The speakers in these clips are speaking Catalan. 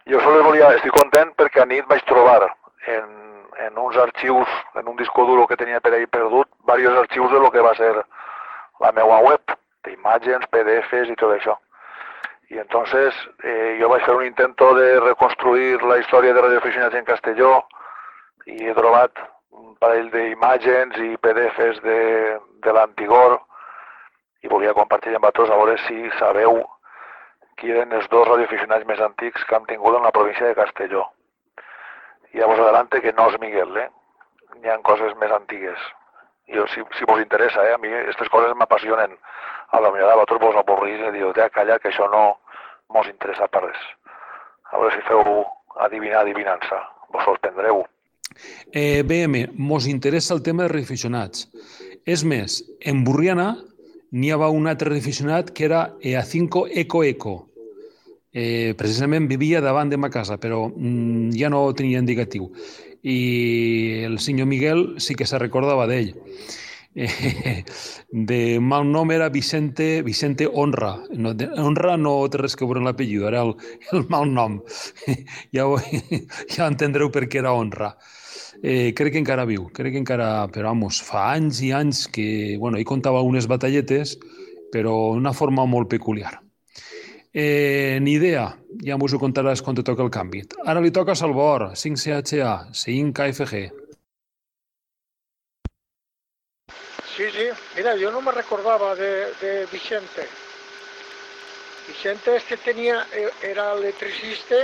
Jo sols volia, estic content perquè a nit vaig trobar en uns arxius, en un disco duro que tenia per ahí perdut, diversos arxius de lo que va ser la meva web, d'imatges, PDFs i tot això. Y entonces yo vaig fer un intento de reconstruir la història de radioaficionats en Castelló i he trobat un parell d'imatges i PDFs de l'Antigor i volia compartir amb vosaltres a veure si sabeu qui eren els dos radioaficionats més antics que han tingut en la província de Castelló. I ja vos adelante que no és Miguel, N'hi ha coses més antigues. Jo, si vos interessa, a mi aquestes coses m'apassionen. A la millor a vosaltres vos avorrís i diu, ja, calla, que això no mos interessa per res. A veure si feu adivinança. Vos sorprendreu. BM, mos interessa el tema de radioaficionats. És més, en Burriana n'hi havia un altre radioaficionat que era EA5 Eco. Precisament vivia davant de ma casa, però ja no tenia indicatiu. I el senyor Miguel sí que se recordava d'ell. De mal nom era Vicente Honra. Honra no té res que veure amb l'apellido, era el mal nom. Ja entendreu per què era Honra. Crec que encara viu, però vamos, fa anys i anys que, bueno, ell contava unes batalletes, però d'una forma molt peculiar. Ni idea, ja m'ho contaràs quan te toca el canvi. Ara li toca a Salvador, 5CHA, 5KFG. Sí, mira, yo no me recordaba de Vicente. Vicente era electricista,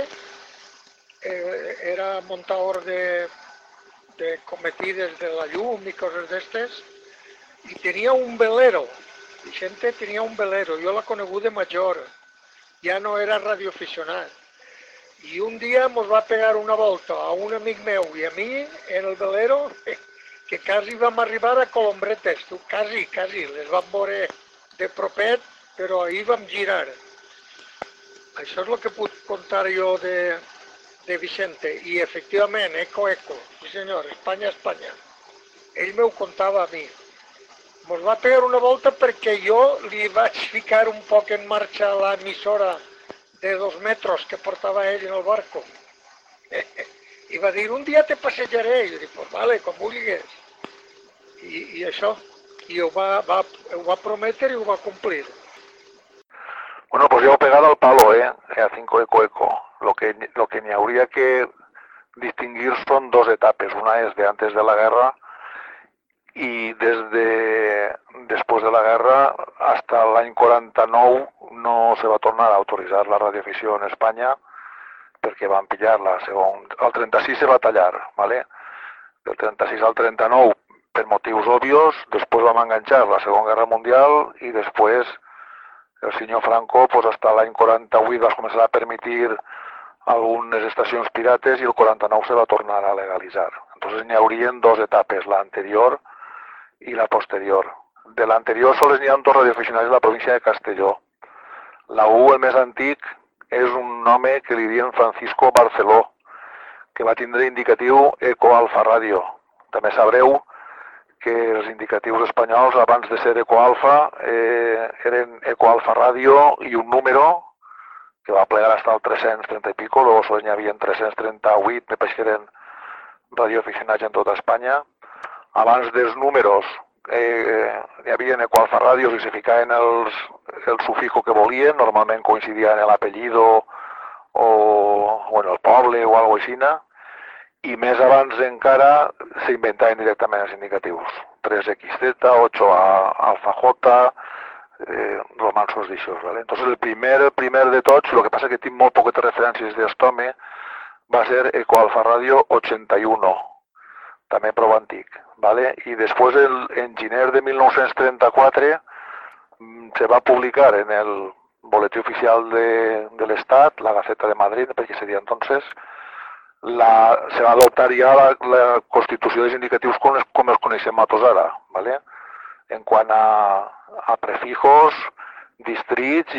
era montador de cometides de la llum y cosas de estas, y tenía un velero. Vicente tenía un velero, yo la conegué de mayor, ja no era radioaficionat. I un dia ens va pegar una volta a un amic meu i a mi en el velero que quasi vam arribar a Colombretes, quasi, les vam veure de propet, però ahir vam girar. Això és el que puc contar jo de Vicente. I efectivament, Eco, sí senyor, Espanya. Ell m'ho contava a mi. Ens va pegar una volta perquè jo li vaig ficar un poc en marxa l'emissora de 2 metres que portava ell en el barco. I va dir, un dia te passejaré. I jo dic, pues vale, com vulguis. I això, i ho va prometre i ho va complir. Bueno, pues ya he pegado al palo, a 5 Eco. Lo que ni habría que distinguir son dos etapas. Una es de antes de la guerra y desde después de la guerra hasta l'any 49 no se va tornar a autoritzar la radioafició en Espanya perquè van pillar-la. El 36 se va tallar, ¿vale? Del 36 al 39 per motius obvios, després vam enganxar la Segona Guerra Mundial i després el senyor Franco, pues hasta l'any 48 va començar a permitir algunes estacions pirates i el 49 se va tornar a legalitzar. Entonces n'hi haurien dos etapes, la anterior i la posterior. De l'anterior sols n'hi ha dos radioaficionats de la província de Castelló. La U, el més antic, és un home que li diuen Francisco Barceló, que va tindre indicatiu Eco Alfa Radio. També sabreu que els indicatius espanyols, abans de ser Eco Alfa, eren Eco Alfa Radio i un número que va plegar hasta el 330 i pico, luego sols n'hi havia 338, me pareix que eren radioaficionats en tota Espanya. Abans dels números hi havia Eco Alfa Radio i se ficaven el sufijo que volien, normalment coincidia en l'apellido o en el poble o alguna cosa així, i més abans encara s'inventaven directament els indicatius. 3XZ, 8A, Alfa J, romansos d'aixòs. ¿Vale? Entonces el primer de tots, el que passa que tinc molt poques referències d'Estome, va ser Eco Alfa Radio 81, també prou antic. ¿Vale? I després, en gener de 1934, se va publicar en el boletí oficial de l'Estat, la Gaceta de Madrid, perquè seria entonces, se va adoptar ja la constitució dels indicatius com els coneixem nosaltres ara, ¿vale? En quant a prefijos, distrits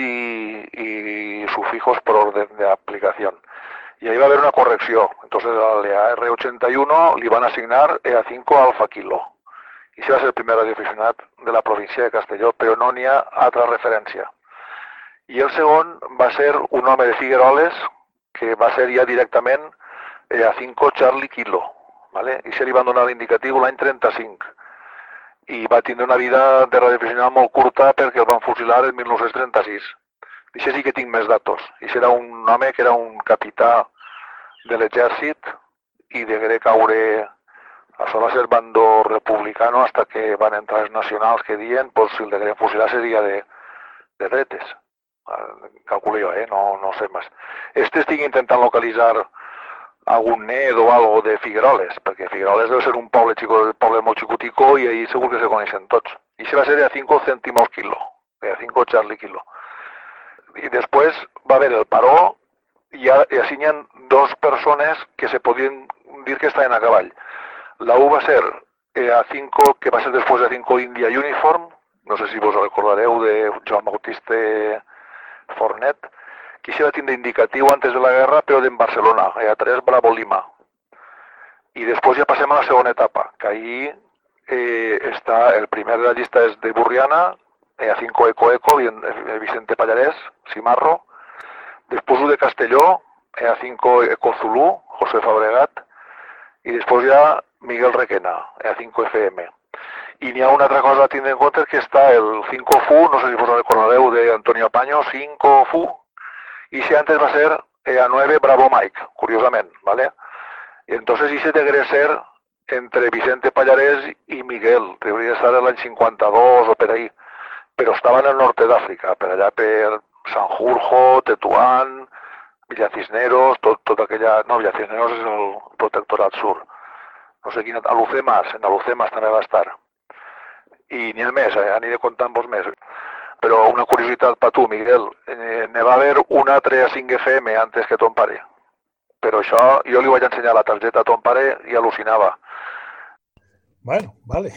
i sufijos per orden d'aplicació. Y ahí va a haber una corrección. Entonces al EAR81 le van a asignar EA5 Alfa Kilo. Y ese va a ser el primer radioaficionat de la província de Castelló, però no n'hi ha altra referència. I el segon va ser un home de Figueroles que va ser ja directament A5 Charlie Kilo, ¿vale? I se li van donar l'indicatiu l'any 35. I va tindre una vida de radioaficionat molt curta perquè el van fusilar el 1936. D'això sí que tinc més datos. I era un home que era un capità de l'exèrcit i degué caure. Això va ser bando republicano hasta que van entrar els nacionals que diuen pues, si el degueren fusilar seria de dretes. Calculo jo, no sé més. Estic intentant localitzar algun net o algo de Figueroles, perquè Figueroles deu ser un poble molt xicutico i ahí segur que se coneixen tots. I això va ser a 5 cèntimos kilo, a 5 Charlie Kilo. I després va haver el paró i així hi ha dos persones que se podien dir que estaven a cavall. La U va ser A5, que va ser després de A5 India Uniform, no sé si vos recordareu de Joan Bautista Fornet, que això va tindre indicatiu antes de la guerra, però d'en Barcelona, A3 Bravo Lima. I després ja passem a la segona etapa, que ahí està, el primer de la llista és de Burriana, A5 Eco, Vicente Pallarès, Cimarro. Després de Castelló, A5 Eco Zulu, José Fabregat. I després ja Miguel Requena, A5 FM. I n'hi ha una altra cosa a tindre en compte, que està el 5 FU, no sé si vos recordareu, de Antonio Paño, 5 FU, i si antes va ser A9 Bravo Mike, curiosament, ¿vale? Y entonces ese debería ser entre Vicente Pallarés y Miguel, debería estar en l'any 52 o per ahí, però estava en el nord d'Àfrica, per allà per Sanjurjo, Tetuán, Villa Cisneros, tot aquella... No, Villa Cisneros és el protectorat sur. No sé quina... Alucemas, en Alucemas també va estar. I n'hi ha més, aniré contant-vos més. Però una curiositat per tu, Miguel, ne va haver un altre a 5 FM antes que ton pare. Però això, jo li vaig ensenyar la targeta a ton pare i al·lucinava. Bueno, vale.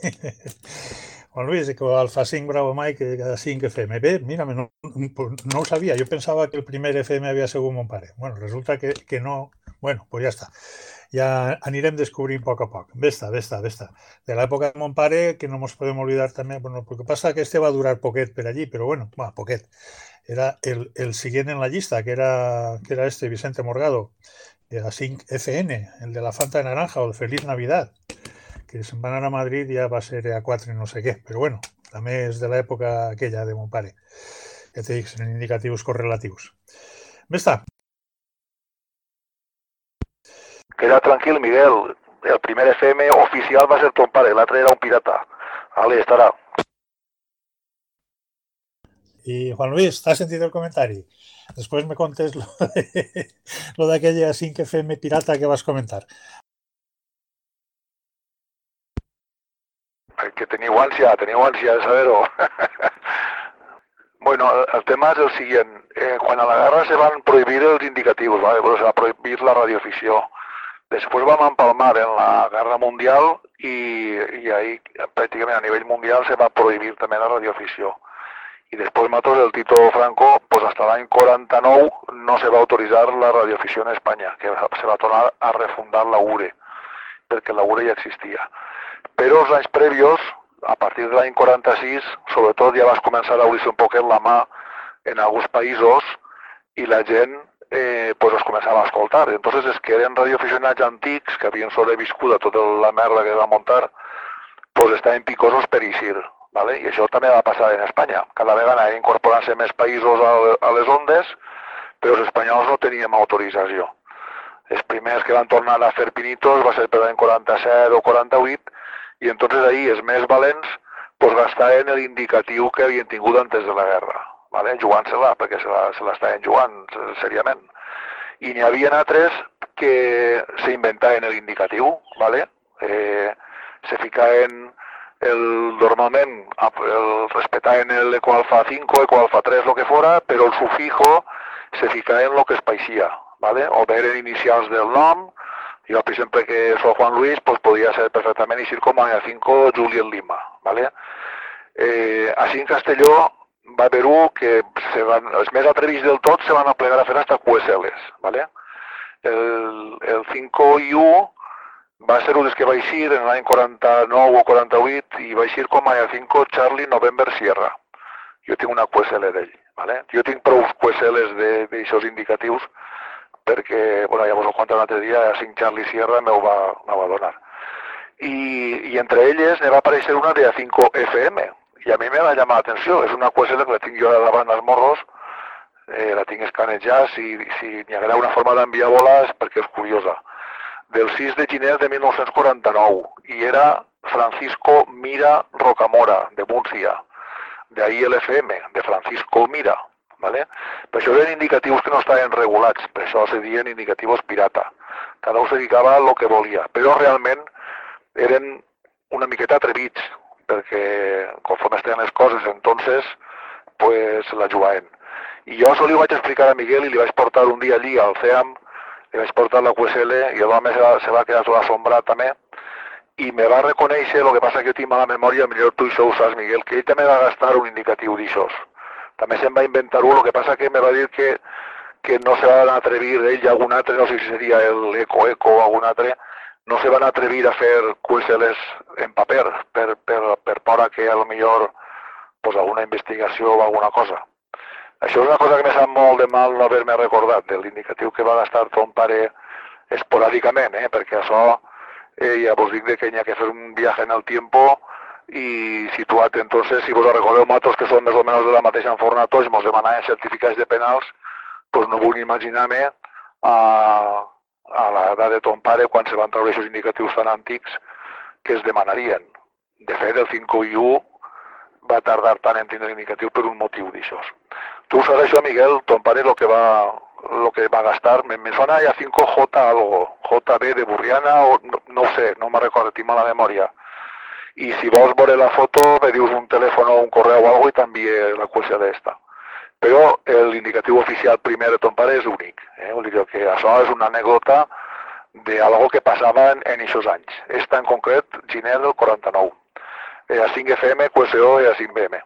Juan Luis, que Alfa 5 Bravo Mike a 5 FM. Bé, mira, no ho sabia. Jo pensava que el primer FM havia sigut mon pare. Bueno, resulta que no. Bueno, pues ja està. Ja anirem descobrint a poc. Bé està. De l'època de mon pare, que no ens podem oblidar també, bueno, el que passa que este va durar poquet per allí, però bueno, poquet. Era el siguiente en la llista, que era este, Vicente Morgado, de la 5 FN, el de la Fanta de Naranja o el Feliz Navidad, que se'n van anar a Madrid i ja va ser A4 i no sé què, però bueno, també és de l'època aquella de mon pare. Ja te dic, són indicatius correlatius. Bé està. Queda tranquil, Miguel. El primer FM oficial va ser ton pare, l'altre era un pirata. Vale, estarà. I Juan Luis, t'has sentit el comentari? Després me contes lo d'aquella 5 FM pirata que vas comentar. Que teniu ànsia de saber-ho. Bueno, el tema és el següent. Quan a la guerra se van prohibir els indicatius, ¿vale? Però se va prohibir la radioafició. Després vam empalmar en la Guerra Mundial i ahí pràcticament a nivell mundial se va prohibir també la radioafició. I després nosaltres, el Tito Franco, pues hasta l'any 49 no se va autoritzar la radioafició en Espanya, que se va tornar a refundar la URE, perquè la URE ja existia. Però els anys previos, a partir de l'any 46, sobretot ja vas començar a obrir-se un poquet la mà en alguns països i la gent pues es començava a escoltar. Entonces els que eren radioaficionats antics, que havien sobreviscut a tota la merda que va muntar, pues estaven picosos per eixir. ¿Vale? I això també va passar en Espanya. Cada vegada incorporant-se més països a les ondes, però els espanyols no teníem autorització. Els primers que van tornar a fer pinitos va ser per l'any 47 o 48, i entonces ahí els més valents pues gastaven l'indicatiu que havien tingut antes de la guerra, ¿vale? Jugant-se-la, perquè se l'estaven jugant seriament. I n'hi havia altres que s'inventaven l'indicatiu, ¿vale? Se ficaven normalment respetaven l'ecoalfa 5, ecoalfa 3, lo que fora, però el sufijo se ficava en lo que es paixia, ¿vale? O bé eren inicials del nom. Jo, per exemple, que soy Juan Luis, pues podria ser perfectament eixir com a 5 Juliet Lima, ¿vale? Així en Castelló va haver-ho que els més atrevits del tot se van a plegar a fer hasta QSLs, ¿vale? El 5 IU va ser un dels que va eixir en l'any 49 o 48 i va eixir com a 5 Charlie November Sierra. Jo tinc una QSL d'ell, ¿vale? Jo tinc prou QSLs d'aixòs indicatius perquè, bueno, ja vos ho conto un altre dia, a 5 Charlie Sierra me va donar. I entre elles ne va aparèixer una de A5 FM, i a mi me va llamar l'atenció. És una QSL que la tinc jo davant dels morros, la tinc escanejada, si n'hi haguera una forma d'enviar bola és perquè és curiosa. Del 6 de gener de 1949, i era Francisco Mira Rocamora, de Múrcia. De ahí el FM, de Francisco Mira. ¿Vale? Per això eren indicatius que no estaven regulats, per això se diuen indicatius pirata. Cada un se dedicava a lo que volia, però realment eren una miqueta atrevits, perquè conforme estaven les coses entonces, pues la jugaven. I jo això li vaig explicar a Miguel i li vaig portar un dia allí al CEAM, li vaig portar la QSL i l'home se va quedar tot assombrat també, i me va reconèixer, el que passa que jo tinc mala memòria, millor tu això ho saps, Miguel, que ell també va gastar un indicatiu d'aixòs. També se'n va inventar un, el que passa que me va dir que no se van atrevir, ell i algun altre, no sé si seria el Eco o algun altre, no se van atrevir a fer QSLs en paper, per por a que a lo millor pues, alguna investigació o alguna cosa. Això és una cosa que me sap molt de mal no haver-me recordat, de l'indicatiu que va gastar ton pare esporàdicament, perquè això ja vos dic que hi ha que fer un viatge en el tiempo i situat, entonces, si vos recordeu matos que són més o menys de la mateixa enfornato i mos demanaven certificats de penals, pues no vull imaginar-me a l'edat de ton pare quan se van treure aquests indicatius tan antics que es demanarien. De fet, el 5I1 va tardar tant en tindre l'indicatiu per un motiu d'aixòs. Tu saps això, Miguel, ton pare el que va gastar, me sona ja 5J algo, JB de Burriana, o no ho sé, no me'n recordo, tinc mala memòria. I si vols veure la foto, me dius un telèfon o un correu o alguna cosa i t'envie la qüestió d'esta. Però l'indicatiu oficial primer de ton pare és únic. Vull dir que això és una anècdota d'algo que passava en aquests anys. Esta en concret, gener del 49. A 5 FM, QSO i a 5 BM.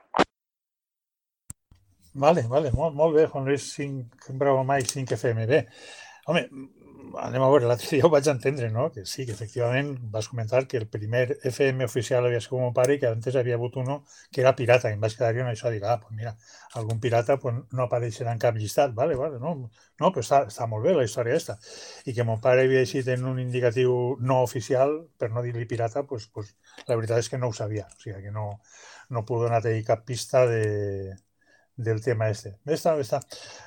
Vale, molt bé, Juan Luis, 5 Bravo Mike, 5 FM. Bé, home, anem a veure, l'altre dia ho vaig entendre, no? Que sí, que efectivament vas comentar que el primer FM oficial havia sigut mon pare i que antes havia hagut uno que era pirata, i em vaig quedar jo en això, dic, pues mira, algun pirata pues, no apareixerà en cap llistat, vale, no, però està molt bé la història aquesta, i que mon pare havia eixit en un indicatiu no oficial, per no dir-li pirata, pues la veritat és que no ho sabia, o sigui que no puc donar-te cap pista del tema este. Bé està.